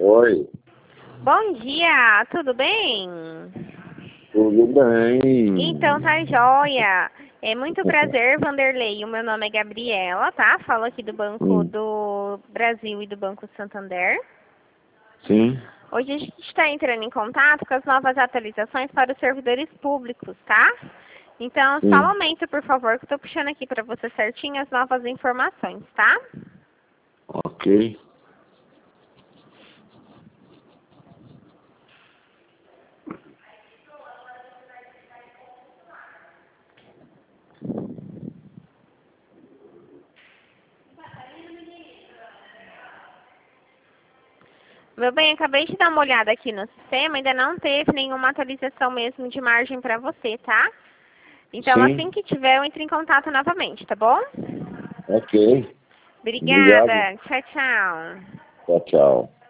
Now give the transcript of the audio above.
Oi, Bom dia, tudo bem? tudo bem? Então tá joia. É muito prazer, Vanderlei. O meu nome é Gabriela, tá? Falo aqui do Banco do Brasil e do Banco Santander. Sim, Hoje a gente está entrando em contato com as novas atualizações para os servidores públicos, tá? Então, só um sim, momento, por favor, que eu tô puxando aqui para você certinho as novas informações, tá? ok. Meu bem, acabei de dar uma olhada aqui no sistema, ainda não teve nenhuma atualização mesmo de margem para você, tá? Então, assim Sim, que tiver, eu entro em contato novamente, tá bom? ok. Obrigado. Obrigada. Tchau, tchau. Tchau, tchau.